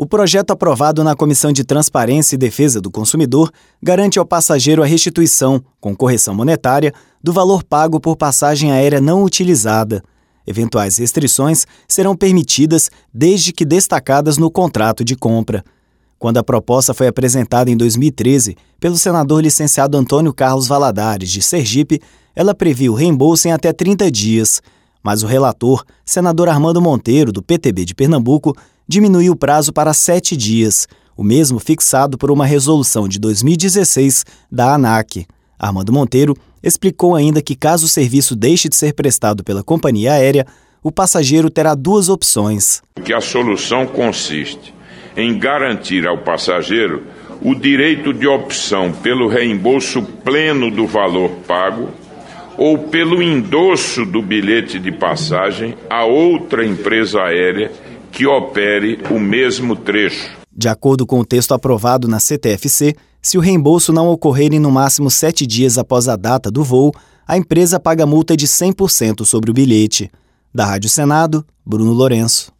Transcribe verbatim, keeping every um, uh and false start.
O projeto aprovado na Comissão de Transparência e Defesa do Consumidor garante ao passageiro a restituição, com correção monetária, do valor pago por passagem aérea não utilizada. Eventuais restrições serão permitidas desde que destacadas no contrato de compra. Quando a proposta foi apresentada em dois mil e treze pelo senador licenciado Antônio Carlos Valadares, de Sergipe, ela previu reembolso em até trinta dias. Mas o relator, senador Armando Monteiro, do P T B de Pernambuco, diminuiu o prazo para sete dias, o mesmo fixado por uma resolução de dois mil e dezesseis da ANAC. Armando Monteiro explicou ainda que, caso o serviço deixe de ser prestado pela companhia aérea, o passageiro terá duas opções. Que a solução consiste em garantir ao passageiro o direito de opção pelo reembolso pleno do valor pago ou pelo endosso do bilhete de passagem a outra empresa aérea que opere o mesmo trecho. De acordo com o texto aprovado na C T F C, se o reembolso não ocorrer em no máximo sete dias após a data do voo, a empresa paga multa de cem por cento sobre o bilhete. Da Rádio Senado, Bruno Lourenço.